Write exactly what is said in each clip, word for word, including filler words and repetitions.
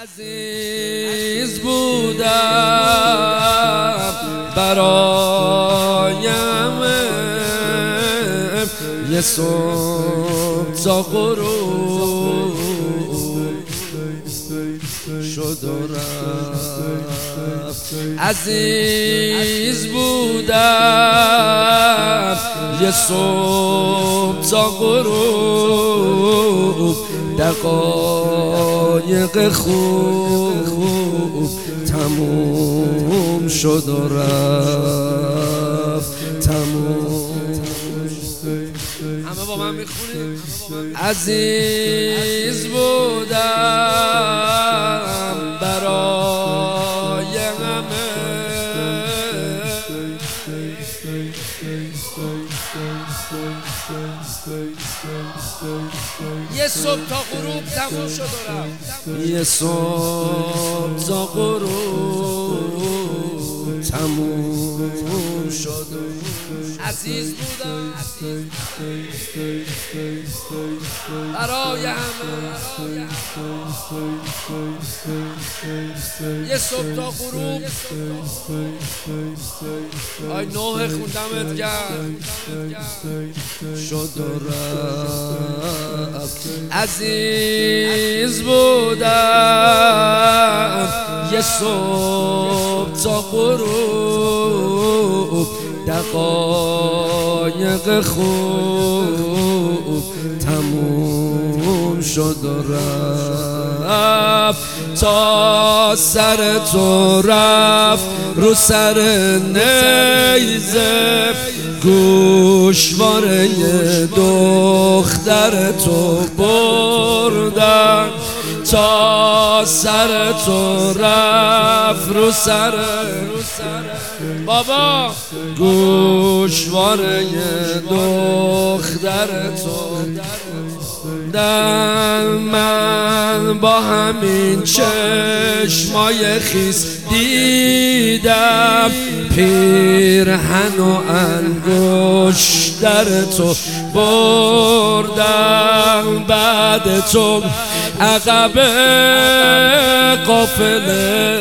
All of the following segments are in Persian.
عزیز بودم برایم یه صبح تا غروب شد و رفت. عزیز بودم یه صبح تا غروب، دقایق خوب تموم شد و رفت. تموم همه با من میخونیم. عزیز بودم برای همه یه صبح تا غروب تموم شد و رفت. یه صبح تا غروب تموم شد. عزیز بودم برای همه یه صبح تا غروب. آی نوح خوندمت کرد شد و رفت. عزیز بودم یه صبح تا غروب، دقایق خوب تموم شد و رفت. تا سر تو رفت رو سر نیزه، گوشواره دختر تو بردن. تا سر تو رفت رو سر بابا، گوشواره دختر تو در من با همین چشمای خیس دیدم، پیرهن و انگشتر تو بردم. بعد تو عقب قافله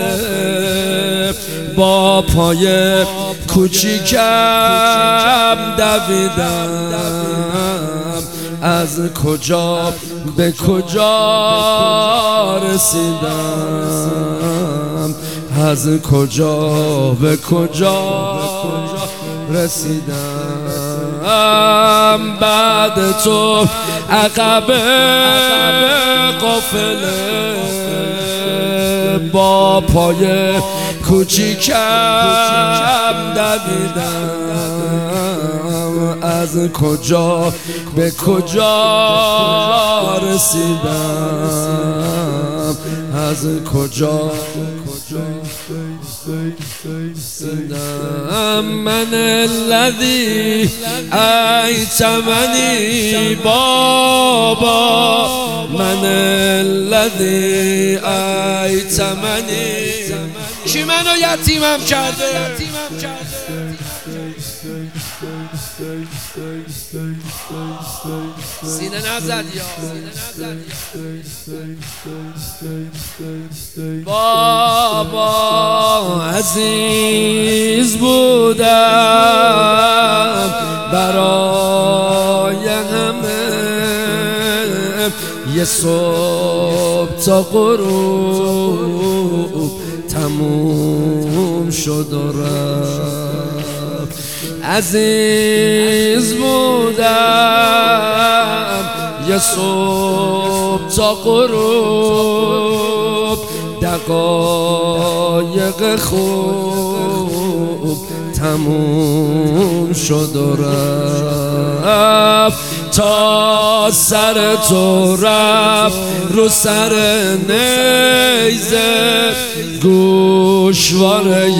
با پای کوچیکم دویدم، از کجا به کجا رسیدم، از کجا به کجا رسیدم. بعد تو عقب قافله با پای کوچیکم دویدم، از کجا به کجا رسیدم، از کجا رسیدم. من الذی ایتمنی بابا، من الذی ایتمنی. کی منو یتیمم کرده؟ سینه نزد یا بابا. عزیز بودم برای همه یه صبح تا غروب تموم شد و رفت. عزیز بودم یه صبح تا غروب، دقایق خوب تموم شد و رفت. تا سر تو رفت رو سر نیزه، گوشواره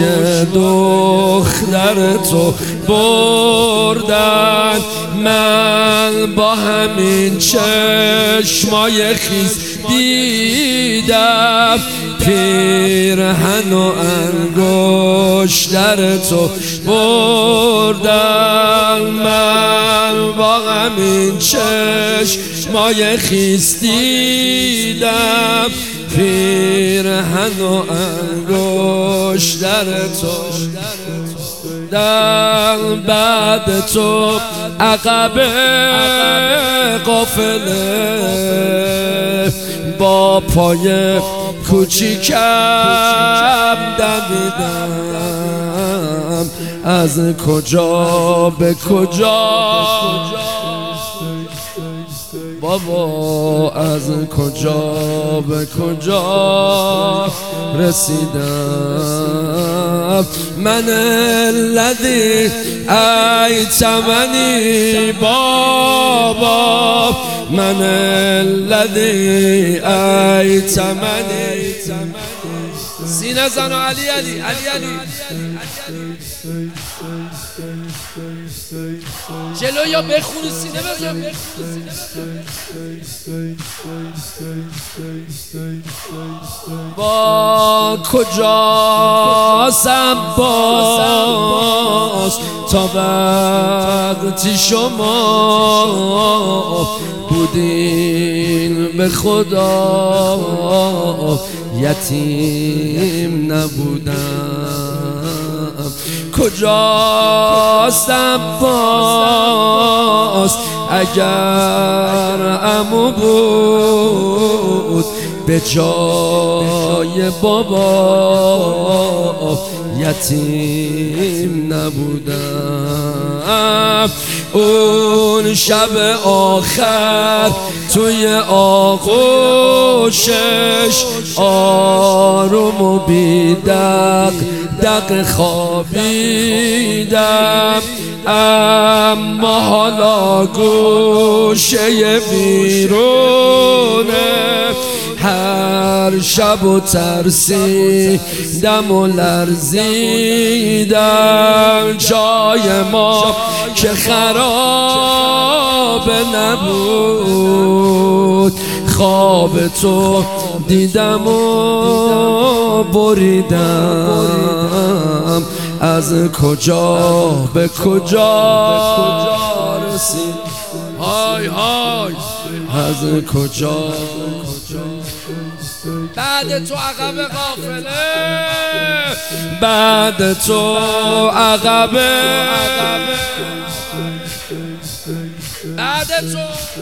دختر تو بردن. من با همین چشمای خیس دیدم، پیرهن و انگشتر تو بردن. من با همین چشمای خیس دیدم، پیرهن و انگشتر تو در بعد تو عقب قافله با پای کوچیکم دویدم از کجا به کجا بابا از کجا به کجا رسیدم من الذی ایتمنی بابا من الذی ایتمنی سینه زن علی علی علی علی جلو یا بخون سینه بزن با کجا سباس تا وقتی شما بودین به خدا یتیم نبودم کجاست عباس اگر عمو بود به جای بابا یتیم نبودم اون شب آخر توی آغوشش آروم و بیدق دق خوابیدم اما حالا گوشه بیرونه هر شب و ترسیدم و لرزیدم جای ما که خراب نبود خواب تو دیدم و بریدم از کجا به کجا رسید های های از کجا بعد تو عقب قافله بعد تو عقب بعد تو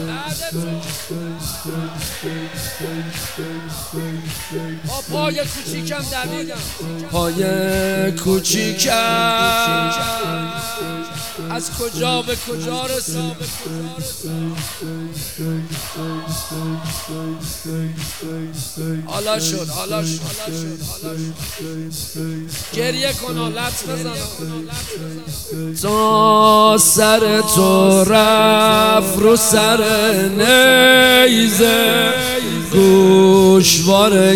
با پای کوچیکم دویدم پای کوچیکم از کجا به کجا رسید حالا شد حالا شد گریه کن و لط بزن تا سر تو رفت رو سر نیزه گوشواره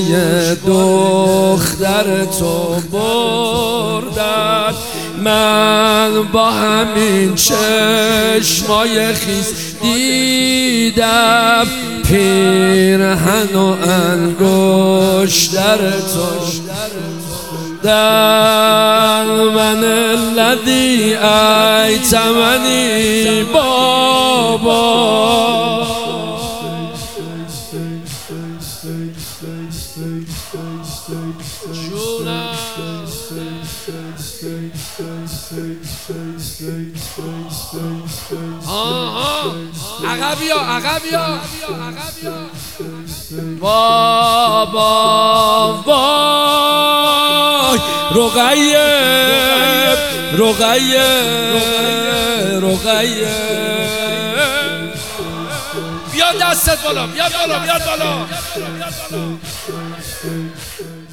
دختر تو بردن من با همین چشمای خیس دیدم پیرهن و انگشتر تو در من الذی ایتمنی بابا عقبیا عقبیا بابا وای رقیه رقیه رقیه بیا دستت بالا بیا بالا بیا بالا